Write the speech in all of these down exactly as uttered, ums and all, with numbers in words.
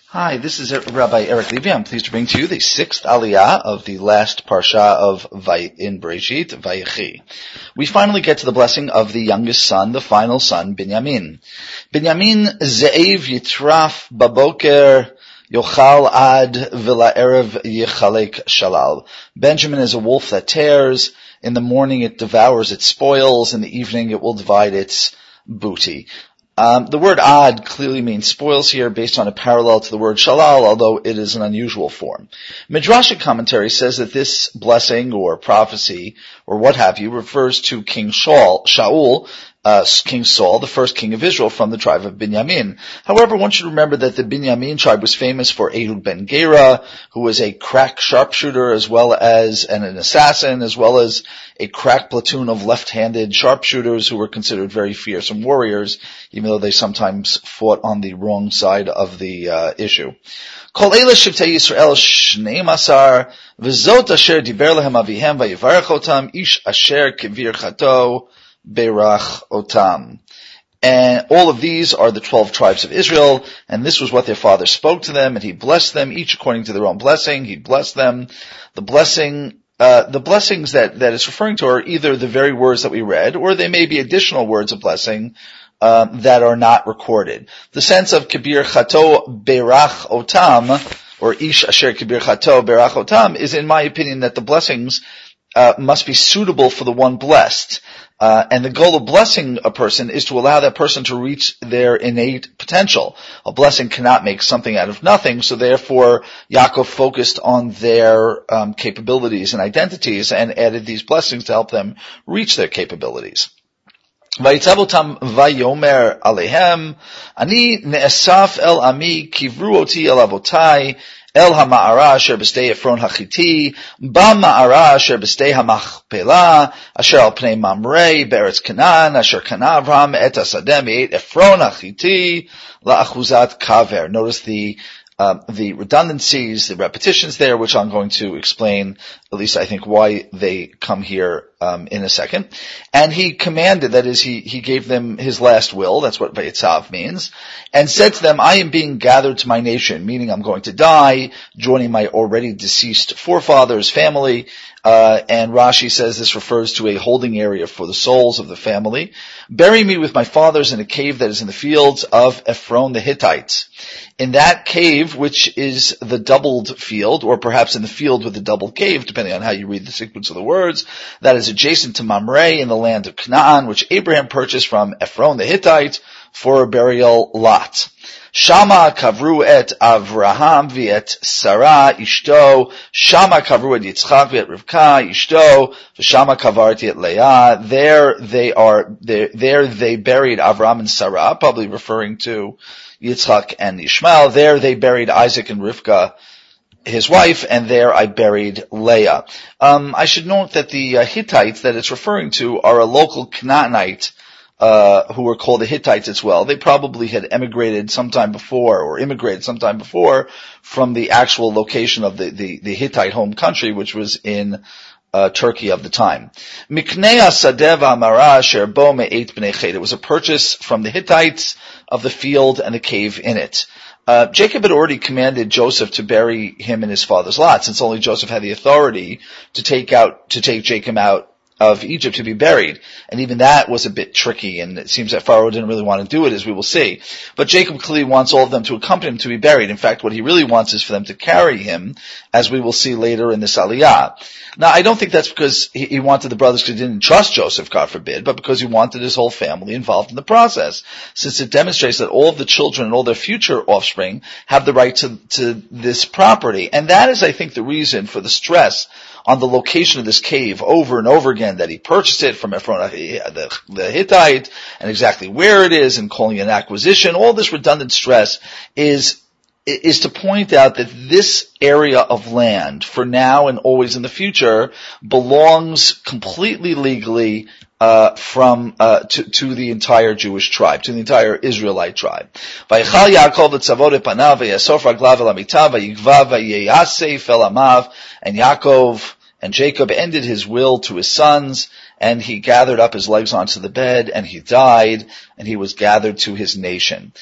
Hi, this is Rabbi Eric Levy. I'm pleased to bring to you the sixth aliyah of the last parsha of Vay in Breshit, Vayechi. We finally get to the blessing of the youngest son, the final son, Binyamin. Binyamin ze'ev yitraf baboker yochal ad v'la'erev yichalek shalal. Benjamin is a wolf that tears. In the morning it devours its spoils. In the evening it will divide its booty. Um, the word ad clearly means spoils here, based on a parallel to the word shalal, although it is an unusual form. Midrashic commentary says that this blessing or prophecy or what have you refers to King Shaul, Shaul, uh, King Saul, the first king of Israel from the tribe of Binyamin. However, one should remember that the Binyamin tribe was famous for Ehud ben Gera, who was a crack sharpshooter as well as and an assassin, as well as a crack platoon of left-handed sharpshooters who were considered very fearsome warriors, even though they sometimes fought on the wrong side of the uh, issue. Kol eila shivtei Yisrael shneim asar, v'zot asher diber lehem avihem vayivarech otam, ish asher kivir chato berach otam. And all of these are the twelve tribes of Israel, and this was what their father spoke to them, and he blessed them, each according to their own blessing. He blessed them. The blessing Uh, the blessings that, that it's referring to are either the very words that we read, or they may be additional words of blessing, uh, that are not recorded. The sense of Kibir Chato Berach Otam, or Ish Asher Kibir Chato Berach Otam, is in my opinion that the blessings, uh, must be suitable for the one blessed. Uh, and the goal of blessing a person is to allow that person to reach their innate potential. A blessing cannot make something out of nothing, so therefore Yaakov focused on their um, capabilities and identities and added these blessings to help them reach their capabilities. Vayitzav otam vayomer alehem, ani ne'esaf el ami kivru oti el avotai, El ha'ma'ara asher b'stei Efron ha'chiti, ba'ma'ara asher b'stei ha'machpelah, asher al pnei Mamre, be'eretz Canaan, asher kana Avraham et hasadeh me'et Efron ha'chiti, la'achuzat kaver. Notice the Um, the redundancies, the repetitions there, which I'm going to explain, at least I think, why they come here um, in a second. And he commanded, that is, he, he gave them his last will, that's what Vayitzav means, and said to them, I am being gathered to my nation, meaning I'm going to die, joining my already deceased forefathers' family, uh, and Rashi says this refers to a holding area for the souls of the family. Bury me with my fathers in a cave that is in the fields of Ephron the Hittites. In that cave, which is the doubled field, or perhaps in the field with the doubled cave, depending on how you read the sequence of the words, that is adjacent to Mamre in the land of Canaan, which Abraham purchased from Ephron the Hittite for a burial lot. Shama kavru et Avraham v'et Sarah ishto, Shama kavru et Yitzchak v'et Rivka ishto, v'Shama kavarti et Leah. There they are, there, there they buried Avraham and Sarah, probably referring to Yitzchak and Ishmael. There they buried Isaac and Rivka, his wife, and there I buried Leah. Um, I should note that the uh, Hittites that it's referring to are a local Canaanite, uh, who were called the Hittites as well. They probably had emigrated sometime before, or immigrated sometime before, from the actual location of the, the, the Hittite home country, which was in Uh, Turkey of the time. Miknei Sadev Amara Asher Bo Me'et Bnei Chet. It was a purchase from the Hittites of the field and the cave in it. Uh, Jacob had already commanded Joseph to bury him in his father's lot, since only Joseph had the authority to take out, to take Jacob out of Egypt to be buried. And even that was a bit tricky, and it seems that Pharaoh didn't really want to do it, as we will see. But Jacob clearly wants all of them to accompany him to be buried. In fact, what he really wants is for them to carry him, as we will see later in this aliyah. Now, I don't think that's because he, he wanted the brothers because he didn't trust Joseph, God forbid, but because he wanted his whole family involved in the process, since it demonstrates that all of the children and all their future offspring have the right to, to this property. And that is, I think, the reason for the stress on the location of this cave over and over again, that he purchased it from Ephron the, the Hittite, and exactly where it is, and calling it an acquisition. All this redundant stress is is to point out that this area of land, for now and always in the future, belongs completely legally uh from uh to, to the entire Jewish tribe, to the entire Israelite tribe. Vayichal Yaakov etzavot epanav vayasof raglav el hamitav vayigvav vayeyasef el amav. And Yaakov and Jacob ended his will to his sons, and he gathered up his legs onto the bed, and he died, and he was gathered to his nation.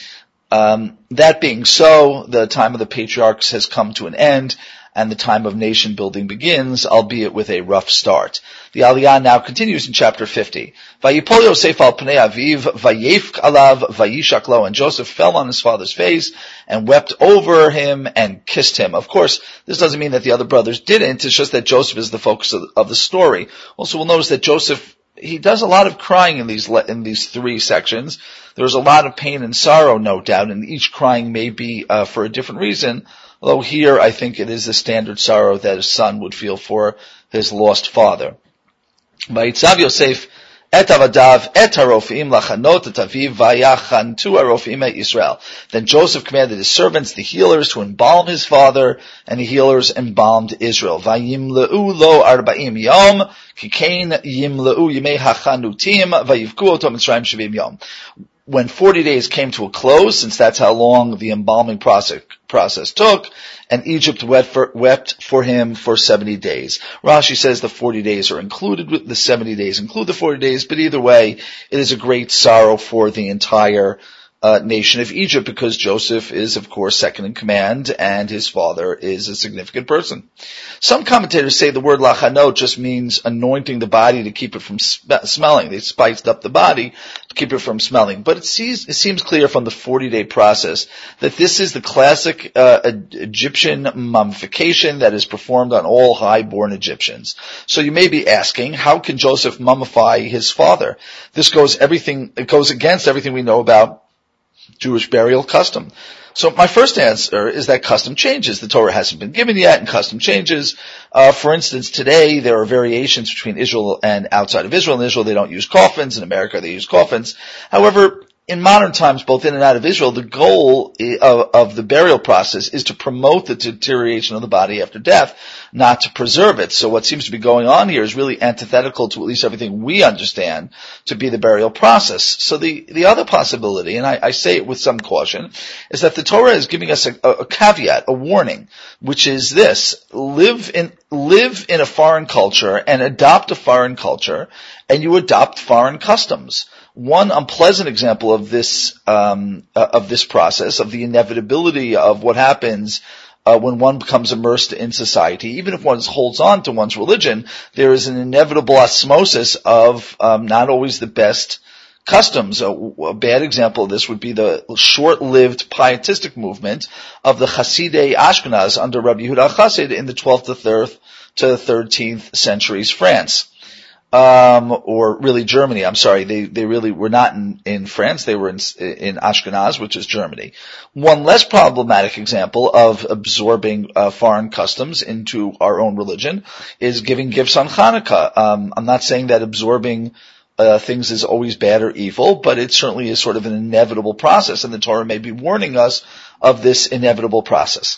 Um, that being so, the time of the patriarchs has come to an end, and the time of nation building begins, albeit with a rough start. The Aliyah now continues in chapter fifty. Vayipol Yosef al pnei aviv, vayefk alav, vayishak lo, and Joseph fell on his father's face and wept over him and kissed him. Of course, this doesn't mean that the other brothers didn't, it's just that Joseph is the focus of, of the story. Also, we'll notice that Joseph, he does a lot of crying in these, in these three sections. There's a lot of pain and sorrow, no doubt, and each crying may be, uh, for a different reason. Although here, I think it is the standard sorrow that a son would feel for his lost father. Vayitzav Yosef et avadav et harofim lachanot et aviv vayachantu harofim et Yisrael. Then Joseph commanded his servants, the healers, to embalm his father, and the healers embalmed Israel. Vayimleu lo arba'im yom, kikain yimleu yimei hachanutim, vayivku oto Mitzrayim shevim yom. When forty days came to a close, since that's how long the embalming process, process took, and Egypt wept for, wept for him for seventy days. Rashi says the forty days are included with the seventy days, include the forty days, but either way, it is a great sorrow for the entire uh, nation of Egypt, because Joseph is, of course, second in command, and his father is a significant person. Some commentators say the word lachanot just means anointing the body to keep it from sm- smelling. They spiced up the body to keep it from smelling. But it, seems, it seems clear from the forty-day process that this is the classic uh, Egyptian mummification that is performed on all high-born Egyptians. So you may be asking, how can Joseph mummify his father? This goes everything. It goes against everything we know about Jewish burial custom. So my first answer is that custom changes. The Torah hasn't been given yet, and custom changes. Uh, for instance, today there are variations between Israel and outside of Israel. In Israel they don't use coffins. In America they use coffins. However, in modern times, both in and out of Israel, the goal of, of the burial process is to promote the deterioration of the body after death, not to preserve it. So what seems to be going on here is really antithetical to at least everything we understand to be the burial process. So the, the other possibility, and I, I say it with some caution, is that the Torah is giving us a, a caveat, a warning, which is this: live in, live in a foreign culture and adopt a foreign culture, and you adopt foreign customs. One unpleasant example of this, um, uh, of this process, of the inevitability of what happens uh, when one becomes immersed in society, even if one holds on to one's religion, there is an inevitable osmosis of um, not always the best customs. A, a bad example of this would be the short-lived pietistic movement of the Hasidei Ashkenaz under Rabbi Yehuda Chassid in the twelfth to thirteenth centuries France. Um, or really Germany, I'm sorry, they, they really were not in, in France, they were in, in Ashkenaz, which is Germany. One less problematic example of absorbing, uh, foreign customs into our own religion is giving gifts on Hanukkah. Um, I'm not saying that absorbing, uh, things is always bad or evil, but it certainly is sort of an inevitable process, and the Torah may be warning us of this inevitable process.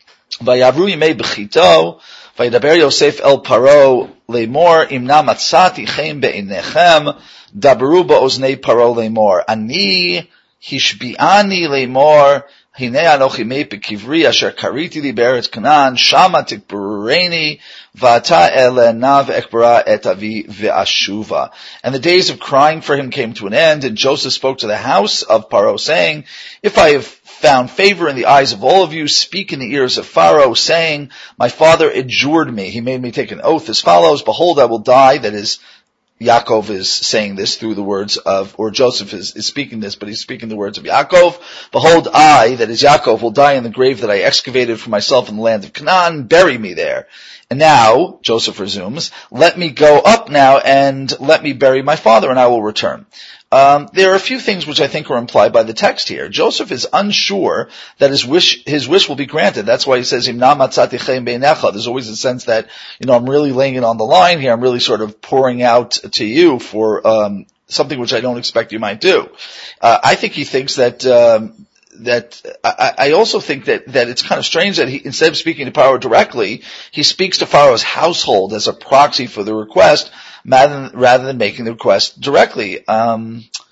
Vayavru yimei b'chito, Vayidaber Yosef el Paro lemor imna matzati chen be'inechem dabru ba'oznei Paro lemor ani hishbi'ani lemor hine anochi mei bekivri asher kariti li be'eretz Canaan shama tikbureni va'ata elena ve'ekbara et avi ve'ashuva. And the days of crying for him came to an end, and Joseph spoke to the house of Paro, saying, if I have found favor in the eyes of all of you, speak in the ears of Pharaoh, saying, my father adjured me. He made me take an oath as follows: behold, I will die. That is, Yaakov is saying this through the words of, or Joseph is, is speaking this, but he's speaking the words of Yaakov. Behold, I, that is Yaakov, will die in the grave that I excavated for myself in the land of Canaan. Bury me there. And now, Joseph resumes, let me go up now and let me bury my father, and I will return. Um, there are a few things which I think are implied by the text here. Joseph is unsure that his wish, his wish will be granted. That's why he says, Imna matzati chen be'einecha. There's always a sense that, you know, I'm really laying it on the line here. I'm really sort of pouring out to you for, um, something which I don't expect you might do. Uh, I think he thinks that, um, that, I, I also think that, that it's kind of strange that he, instead of speaking to Pharaoh directly, he speaks to Pharaoh's household as a proxy for the request, rather than, rather than making the request directly. Um,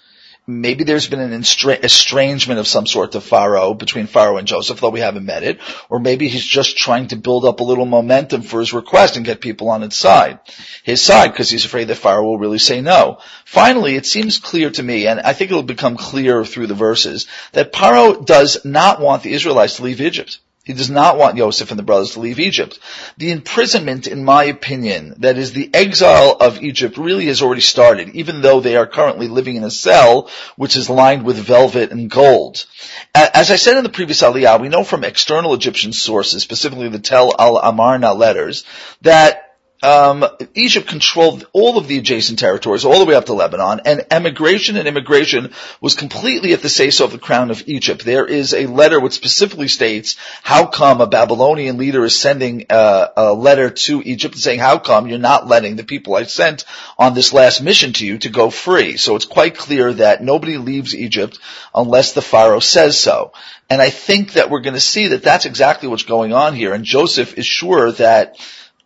maybe there's been an estra- estrangement of some sort to Pharaoh, between Pharaoh and Joseph, though we haven't met it. Or maybe he's just trying to build up a little momentum for his request and get people on his side. His side, because he's afraid that Pharaoh will really say no. Finally, it seems clear to me, and I think it'll become clear through the verses, that Pharaoh does not want the Israelites to leave Egypt. He does not want Yosef and the brothers to leave Egypt. The imprisonment, in my opinion, that is the exile of Egypt, really has already started, even though they are currently living in a cell which is lined with velvet and gold. As I said in the previous Aliyah, we know from external Egyptian sources, specifically the Tel al-Amarna letters, that Um, Egypt controlled all of the adjacent territories, all the way up to Lebanon, and emigration and immigration was completely at the say-so of the crown of Egypt. There is a letter which specifically states how come a Babylonian leader is sending uh, a letter to Egypt saying, how come you're not letting the people I sent on this last mission to you to go free? So it's quite clear that nobody leaves Egypt unless the Pharaoh says so. And I think that we're going to see that that's exactly what's going on here, and Joseph is sure that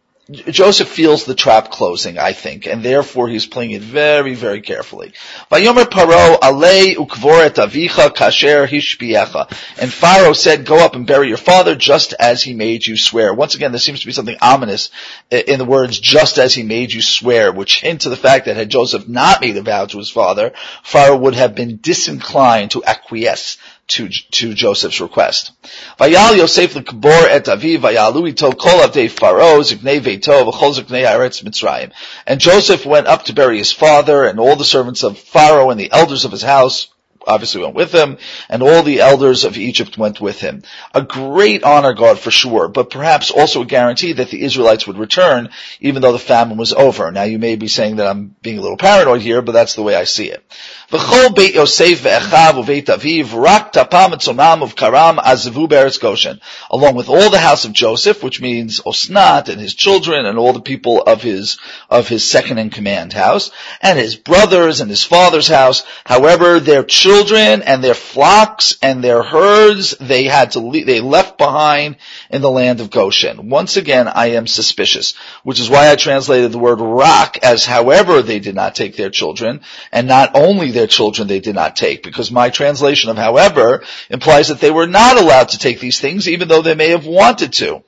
Joseph feels the trap closing, I think, and therefore he's playing it very, very carefully. Vayomer Paro alei ukvor et avicha kasher hishbiecha. And Pharaoh said, go up and bury your father just as he made you swear. Once again, there seems to be something ominous in the words just as he made you swear, which hint to the fact that had Joseph not made a vow to his father, Pharaoh would have been disinclined to acquiesce to, to Joseph's request. Vayal Yosef l'kbor et aviv vayalu ito kol avdei Pharaoh ziknei veito v'chol ziknei haaretz Mitzrayim. And Joseph went up to bury his father, and all the servants of Pharaoh and the elders of his house obviously went with him, and all the elders of Egypt went with him. A great honor guard for sure, but perhaps also a guarantee that the Israelites would return, even though the famine was over. Now you may be saying that I'm being a little paranoid here, but that's the way I see it. V'chol beit Yosef ve'echav u'beit aviv rak tapam etzonam of karam azavu be'eretz Goshen. Along with all the house of Joseph, which means Osnat and his children and all the people of his, of his second in command house, and his brothers and his father's house. However, their children and their flocks and their herds, they had to leave, they left behind in the land of Goshen. Once again, I am suspicious, which is why I translated the word rak as however they did not take their children, and not only their children they did not take, because my translation of however implies that they were not allowed to take these things, even though they may have wanted to.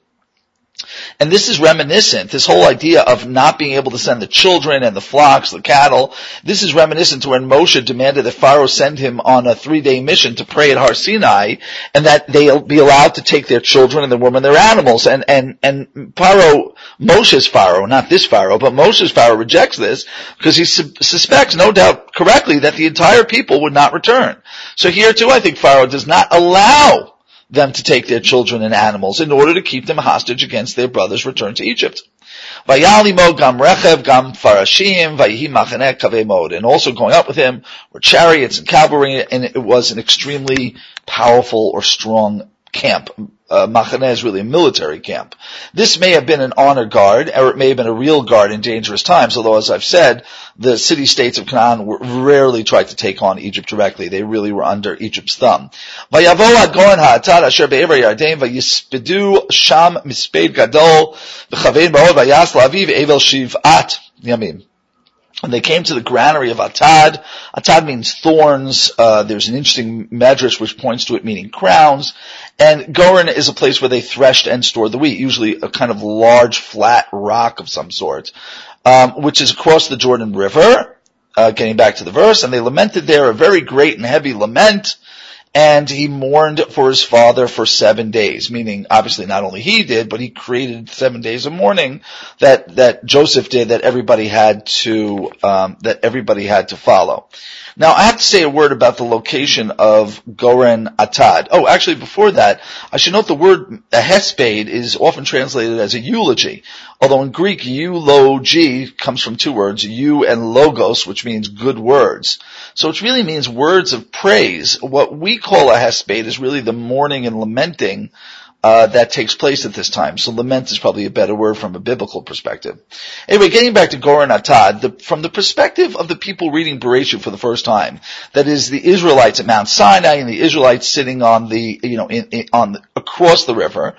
And this is reminiscent, this whole idea of not being able to send the children and the flocks, the cattle, this is reminiscent to when Moshe demanded that Pharaoh send him on a three-day mission to pray at Har Sinai, and that they'll be allowed to take their children and the women, their animals. And, and, and Pharaoh, Moshe's Pharaoh, not this Pharaoh, but Moshe's Pharaoh rejects this, because he su- suspects, no doubt correctly, that the entire people would not return. So here too, I think Pharaoh does not allow them to take their children and animals in order to keep them hostage against their brothers' return to Egypt. Vayalimo gam rechev gam farashim vayihi machaneh kaveh mod. And also going up with him were chariots and cavalry, and it was an extremely powerful or strong camp. Uh, Machaneh is really a military camp. This may have been an honor guard, or it may have been a real guard in dangerous times, although as I've said, the city-states of Canaan were, rarely tried to take on Egypt directly. They really were under Egypt's thumb. Vayavo ad goen ha'atad asher be'ever yarden vayispeduu sham misped gadol v'chavein ba'od vayas la'aviv evel shiv'at yamim. When they came to the granary of Atad, Atad means thorns. Uh, there's an interesting medrash which points to it meaning crowns. And Goren is a place where they threshed and stored the wheat, usually a kind of large flat rock of some sort, um, which is across the Jordan River. Uh, getting back to the verse, and they lamented there a very great and heavy lament. And he mourned for his father for seven days, meaning obviously not only he did, but he created seven days of mourning that, that Joseph did that everybody had to, um, that everybody had to follow. Now I have to say a word about the location of Goren Atad. Oh, actually before that, I should note the word hesped is often translated as a eulogy. Although in Greek, eulogy comes from two words, eu and logos, which means good words. So it really means words of praise. What we call a hesped is really the mourning and lamenting uh, that takes place at this time. So lament is probably a better word from a biblical perspective. Anyway, getting back to Goren Atad, the, from the perspective of the people reading Bereshit for the first time, that is the Israelites at Mount Sinai and the Israelites sitting on the, you know, in, in, on the, across the river,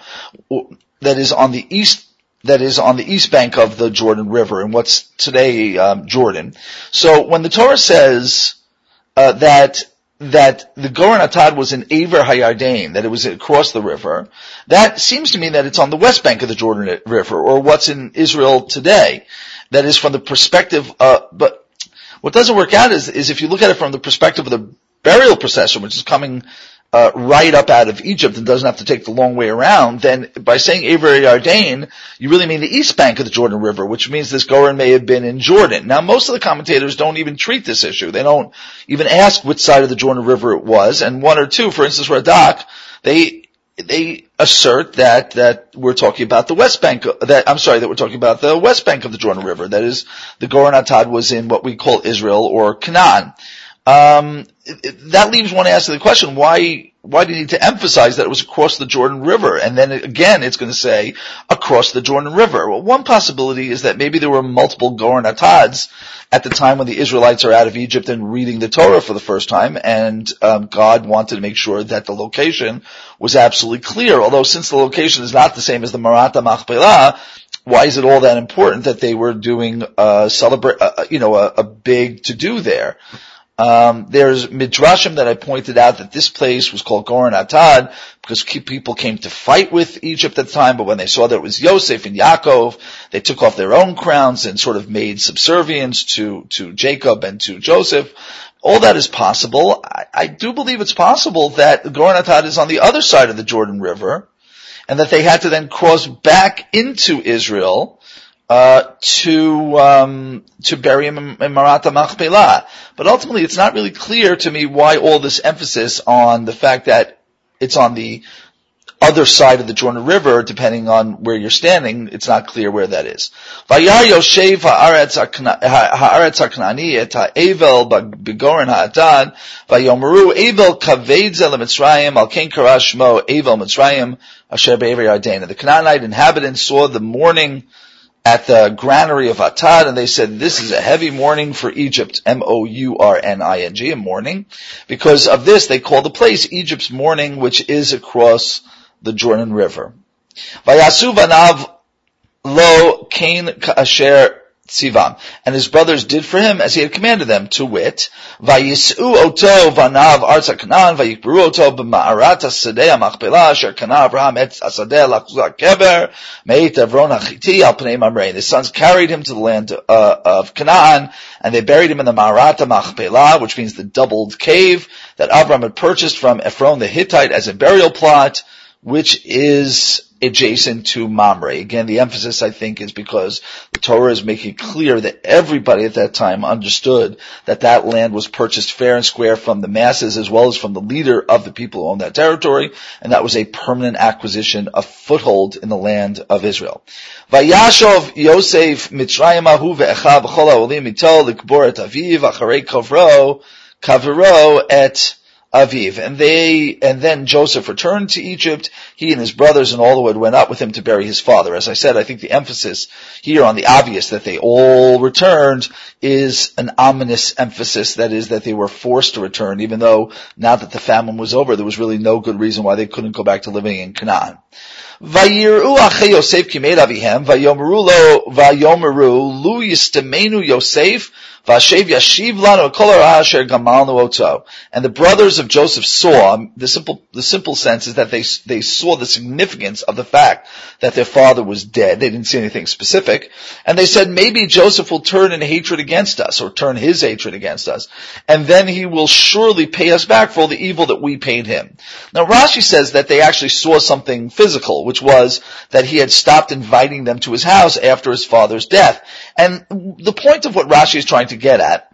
that is on the east that is on the east bank of the Jordan River in what's today um, Jordan. So when the Torah says uh, that that the Goren Atad was in Aver HaYarden, that it was across the river, that seems to me that it's on the west bank of the Jordan River, or what's in Israel today. That is from the perspective, uh, but what doesn't work out is, is if you look at it from the perspective of the burial procession, which is coming uh, right up out of Egypt and doesn't have to take the long way around, then by saying Aver HaYarden, you really mean the east bank of the Jordan River, which means this Goren may have been in Jordan. Now, most of the commentators don't even treat this issue. They don't even ask which side of the Jordan River it was, and one or two, for instance, Radak, they they assert that that we're talking about the west bank, that I'm sorry, that we're talking about the west bank of the Jordan River. That is, the Goren Atad was in what we call Israel or Canaan. Um, that leaves one asking the question, why, why do you need to emphasize that it was across the Jordan River? And then again, it's going to say across the Jordan River. Well, one possibility is that maybe there were multiple Goren Atads at the time when the Israelites are out of Egypt and reading the Torah for the first time, and um, God wanted to make sure that the location was absolutely clear. Although since the location is not the same as the Marata Machpelah, why is it all that important that they were doing uh celebrate, uh, you know, a, a big to-do there? Um, there's midrashim that I pointed out that this place was called Goren Atad because people came to fight with Egypt at the time, but when they saw that it was Yosef and Yaakov, they took off their own crowns and sort of made subservience to, to Jacob and to Joseph. All that is possible. I, I do believe it's possible that Goren Atad is on the other side of the Jordan River, and that they had to then cross back into Israel Uh, to, um, to bury him in, in Marata Machpelah. But ultimately, it's not really clear to me why all this emphasis on the fact that it's on the other side of the Jordan River, depending on where you're standing. It's not clear where that is. Vayar Yoshev ha'aretz ha'knani et ha'evel b'goren ha'atad vayomeru evel kaved ze leMitzrayim al ken kara shmo evel Mitzrayim asher be'ever Yarden. The Canaanite inhabitants saw the mourning at the granary of Atad, and they said, this is a heavy mourning for Egypt, M O U R N I N G, a mourning. Because of this, they call the place Egypt's mourning, which is across the Jordan River. Vayasu vanav lo kain ka'asher tzivam. And his brothers did for him as he had commanded them, to wit, Vayis'u oto vanav arza Canaan, vayikberu oto b'ma'arat hasadeh ha'machpelah, asher kana Abraham et hasadeh lachuzah keber, me'et Avron ha'chiti al pnei Mamre. The sons carried him to the land uh, of Canaan, and they buried him in the Ma'arat ha'machpelah, which means the doubled cave that Abraham had purchased from Ephron the Hittite as a burial plot, which is adjacent to Mamre. Again, the emphasis, I think, is because the Torah is making clear that everybody at that time understood that that land was purchased fair and square from the masses as well as from the leader of the people who owned that territory, and that was a permanent acquisition, a foothold in the land of Israel. Vayashov Yosef Mitzrayimahu ve'echav v'chol ha'olim ito l'kbor et aviv acharei kovro kavero et Aviv. And they, and then Joseph returned to Egypt, he and his brothers and all who had went up with him to bury his father. As I said, I think the emphasis here on the obvious that they all returned is an ominous emphasis, that is, that they were forced to return, even though now that the famine was over, there was really no good reason why they couldn't go back to living in Canaan. Vayiru achei Yosef kimed avihem, vayomeru lo, vayomeru lu yistemenu Yosef, Vashev yashiv lanu kol hara asher gamalnu oto. And the brothers of Joseph saw, the simple, the simple sense is that they, they saw the significance of the fact that their father was dead. They didn't see anything specific. And they said, maybe Joseph will turn in hatred against us, or turn his hatred against us. And then he will surely pay us back for all the evil that we paid him. Now Rashi says that they actually saw something physical, which was that he had stopped inviting them to his house after his father's death. And the point of what Rashi is trying to get at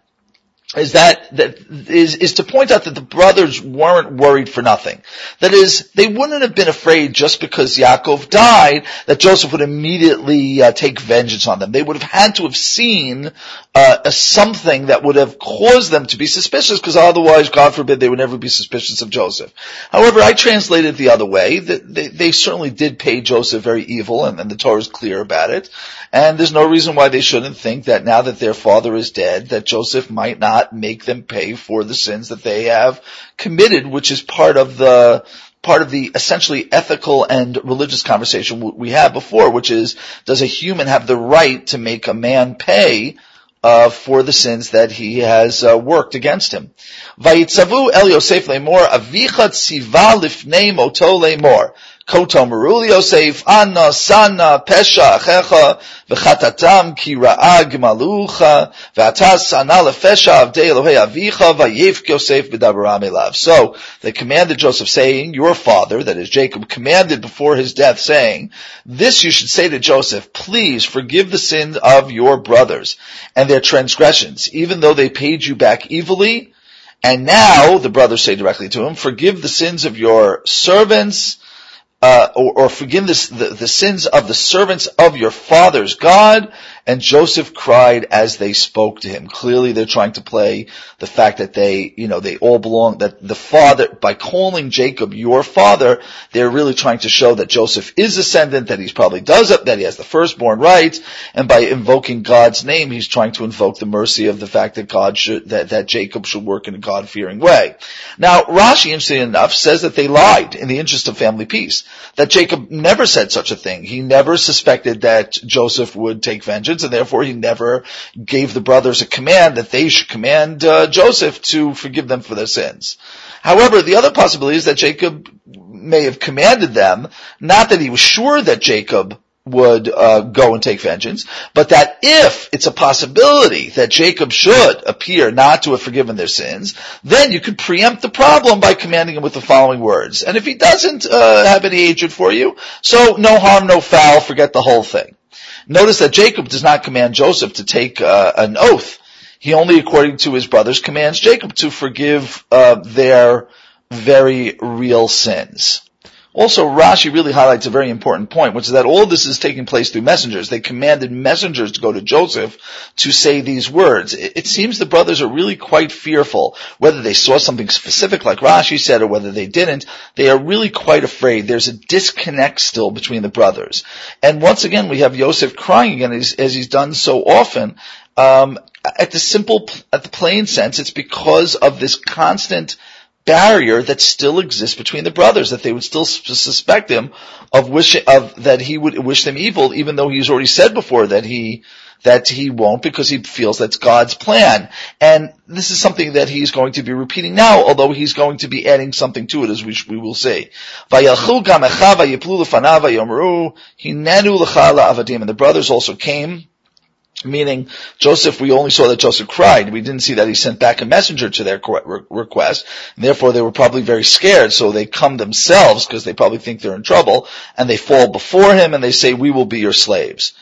is that, that is, is to point out that the brothers weren't worried for nothing. That is, they wouldn't have been afraid just because Yaakov died that Joseph would immediately uh, take vengeance on them. They would have had to have seen uh, a something that would have caused them to be suspicious, because otherwise, God forbid, they would never be suspicious of Joseph. However, I translated the other way. That they, they certainly did pay Joseph very evil, and, and the Torah is clear about it. And there's no reason why they shouldn't think that now that their father is dead, that Joseph might not make them pay for the sins that they have committed, which is part of the part of the essentially ethical and religious conversation we had before, which is, does a human have the right to make a man pay uh, for the sins that he has uh, worked against him. Vayitzavu el Yosef lemor avicha tziva lifnei moto lemor. Koto meruli Yosef, Anna, Sana, Pesha, Achecha, V'chatatam, Ki ra'a gemalucha, V'ata sana lefesha avdei Elohei avicha, Vayevk Yosef b'dabaram elav. So, they commanded Joseph, saying, your father, that is Jacob, commanded before his death, saying, this you should say to Joseph, please forgive the sins of your brothers and their transgressions, even though they paid you back evilly. And now, the brothers say directly to him, forgive the sins of your servants, Uh, or, or forgive this, the, the sins of the servants of your father's God. And Joseph cried as they spoke to him. Clearly they're trying to play the fact that they, you know, they all belong, that the father, by calling Jacob your father, they're really trying to show that Joseph is ascendant, that he's probably does it, that he has the firstborn rights, and by invoking God's name, he's trying to invoke the mercy of the fact that God should, that, that Jacob should work in a God-fearing way. Now, Rashi, interestingly enough, says that they lied in the interest of family peace. That Jacob never said such a thing. He never suspected that Joseph would take vengeance, and therefore he never gave the brothers a command that they should command uh, Joseph to forgive them for their sins. However, the other possibility is that Jacob may have commanded them, not that he was sure that Jacob would uh, go and take vengeance, but that if it's a possibility that Jacob should appear not to have forgiven their sins, then you could preempt the problem by commanding him with the following words. And if he doesn't uh, have any hatred for you, so no harm, no foul, forget the whole thing. Notice that Jacob does not command Joseph to take uh, an oath. He only, according to his brothers, commands Jacob to forgive uh, their very real sins. Also, Rashi really highlights a very important point, which is that all this is taking place through messengers. They commanded messengers to go to Joseph to say these words. It, it seems the brothers are really quite fearful. Whether they saw something specific like Rashi said or whether they didn't, they are really quite afraid. There's a disconnect still between the brothers. And once again, we have Yosef crying again as, as he's done so often. Um, at the simple, at the plain sense, it's because of this constant barrier that still exists between the brothers, that they would still suspect him of wish of that he would wish them evil, even though he's already said before that he that he won't, because he feels that's God's plan. And this is something that he's going to be repeating now, although he's going to be adding something to it, as we, we will see. And the brothers also came. Meaning, Joseph, we only saw that Joseph cried. We didn't see that he sent back a messenger to their request. And therefore, they were probably very scared. So they come themselves, because they probably think they're in trouble, and they fall before him and they say, we will be your slaves.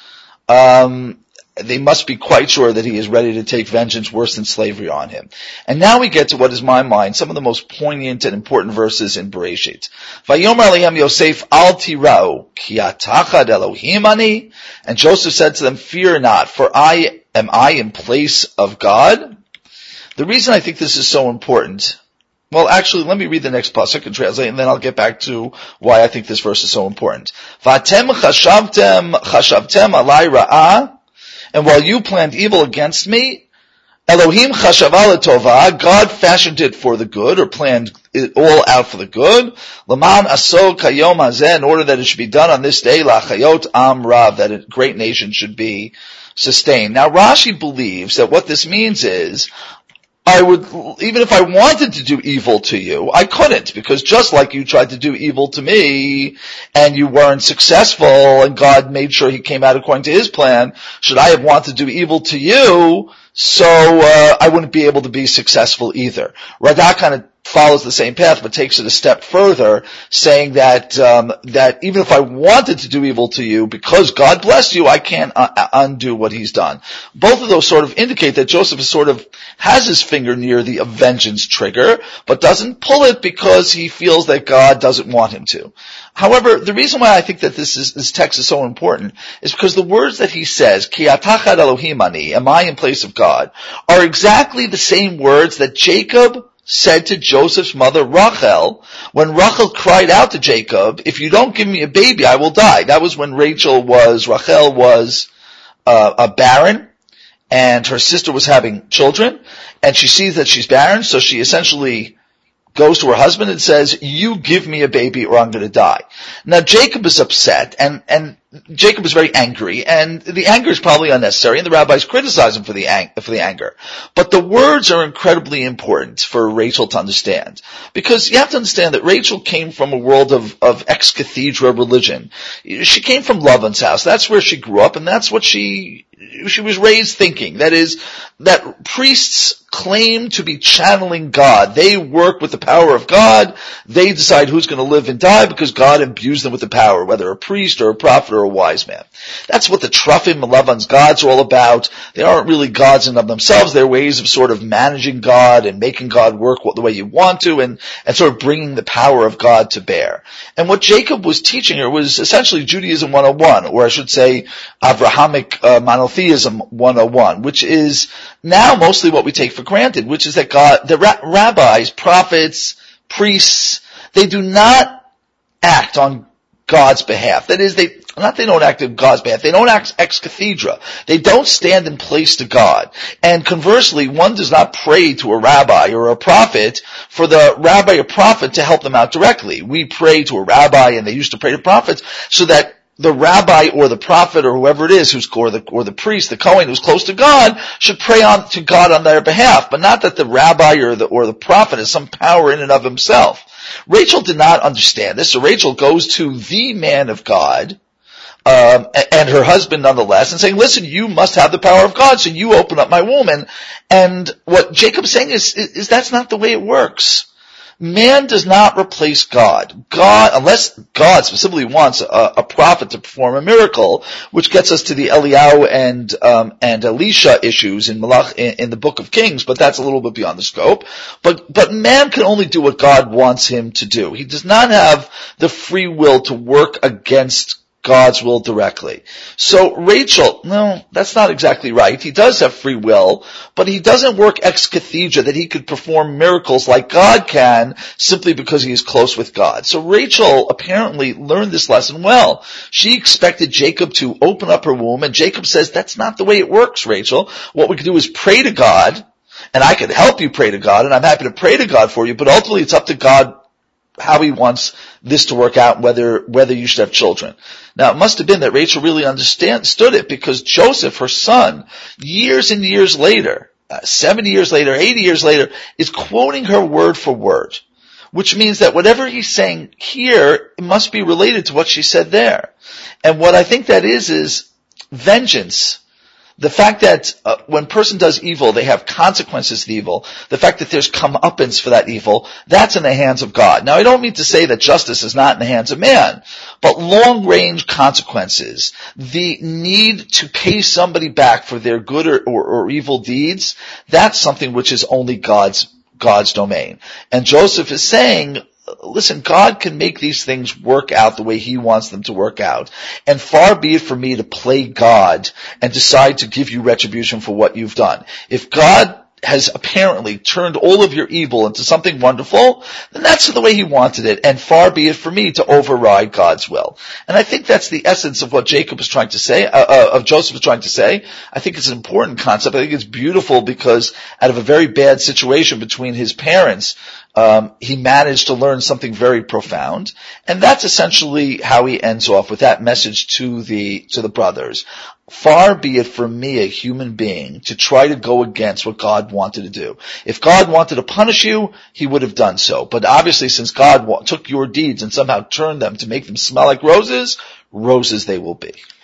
Um, they must be quite sure that he is ready to take vengeance worse than slavery on him. And now we get to what is my mind, some of the most poignant and important verses in Bereshit. Vayomer alehem Yosef al tirau, ki atachad Elohim ani. And Joseph said to them, fear not, for I am I in place of God. The reason I think this is so important, well, actually, let me read the next pasuk and translate, and then I'll get back to why I think this verse is so important. Vatem chashavtem chashavtem alai ra'ah. And while you planned evil against me, Elohim chashava l'tovah, God fashioned it for the good, or planned it all out for the good. L'man aso kayom hazeh, in order that it should be done on this day, la'chayot am rav, that a great nation should be sustained. Now Rashi believes that what this means is, I would, even if I wanted to do evil to you, I couldn't, because just like you tried to do evil to me, and you weren't successful, and God made sure he came out according to his plan, should I have wanted to do evil to you, so uh, I wouldn't be able to be successful either. Radak kind of follows the same path, but takes it a step further, saying that um, that even if I wanted to do evil to you, because God blessed you, I can't uh, undo what he's done. Both of those sort of indicate that Joseph is sort of has his finger near the vengeance trigger, but doesn't pull it because he feels that God doesn't want him to. However, the reason why I think that this is, this text is so important is because the words that he says, Ki atachad Elohim ani, am I in place of God, are exactly the same words that Jacob said to Joseph's mother Rachel, when Rachel cried out to Jacob, if you don't give me a baby, I will die. That was when Rachel was, Rachel was uh, a barren, and her sister was having children, and she sees that she's barren, so she essentially goes to her husband and says, you give me a baby or I'm going to die. Now Jacob is upset, and, and Jacob is very angry, and the anger is probably unnecessary, and the rabbis criticize him for the, ang- for the anger. But the words are incredibly important for Rachel to understand. Because you have to understand that Rachel came from a world of, of ex cathedra religion. She came from Laban's house. That's where she grew up, and that's what she, she was raised thinking. That is, that priests claim to be channeling God. They work with the power of God. They decide who's going to live and die because God imbues them with the power, whether a priest or a prophet or a wise man. That's what the Truffim and Lavan's gods are all about. They aren't really gods in of themselves. They're ways of sort of managing God and making God work the way you want to, and, and sort of bringing the power of God to bear. And what Jacob was teaching her was essentially Judaism one oh one, or I should say Abrahamic uh, monotheism one oh one, which is now mostly what we take for granted, which is that God, the ra- rabbis, prophets, priests, they do not act on God's behalf. That is, they, not they don't act on God's behalf, they don't act ex cathedra. They don't stand in place to God. And conversely, one does not pray to a rabbi or a prophet for the rabbi or prophet to help them out directly. We pray to a rabbi, and they used to pray to prophets, so that the rabbi or the prophet or whoever it is who's, or the, or the priest, the Kohen who's close to God, should pray on to God on their behalf, but not that the rabbi or the, or the prophet has some power in and of himself. Rachel did not understand this, so Rachel goes to the man of God, um, and her husband nonetheless, and saying, listen, you must have the power of God, so you open up my womb. And, and what Jacob's saying is, is, is that's not the way it works. Man does not replace God. God, unless God specifically wants a, a prophet to perform a miracle, which gets us to the Eliyahu and um, and Elisha issues in Malach in, in the Book of Kings, but that's a little bit beyond the scope. But but man can only do what God wants him to do. He does not have the free will to work against God's will directly. So Rachel, no, that's not exactly right. He does have free will, but he doesn't work ex cathedra, that he could perform miracles like God can simply because he is close with God. So Rachel apparently learned this lesson well. She expected Jacob to open up her womb, and Jacob says, that's not the way it works, Rachel. What we can do is pray to God, and I can help you pray to God, and I'm happy to pray to God for you, but ultimately it's up to God how he wants this to work out, whether whether you should have children. Now, it must have been that Rachel really understood it, because Joseph, her son, years and years later, uh, seventy years later, eighty years later, is quoting her word for word, which means that whatever he's saying here, it must be related to what she said there. And what I think that is, is vengeance. The fact that uh, when a person does evil, they have consequences to the evil. The fact that there's comeuppance for that evil, that's in the hands of God. Now, I don't mean to say that justice is not in the hands of man, but long-range consequences, the need to pay somebody back for their good or, or, or evil deeds, that's something which is only God's God's domain. And Joseph is saying, listen, God can make these things work out the way he wants them to work out. And far be it for me to play God and decide to give you retribution for what you've done. If God has apparently turned all of your evil into something wonderful, then that's the way he wanted it, and far be it for me to override God's will. And I think that's the essence of what Jacob is trying to say, uh, uh, of Joseph is trying to say. I think it's an important concept. I think it's beautiful, because out of a very bad situation between his parents, um, he managed to learn something very profound. And that's essentially how he ends off with that message to the, to the brothers. Far be it from me, a human being, to try to go against what God wanted to do. If God wanted to punish you, he would have done so. But obviously, since God took your deeds and somehow turned them to make them smell like roses, roses they will be.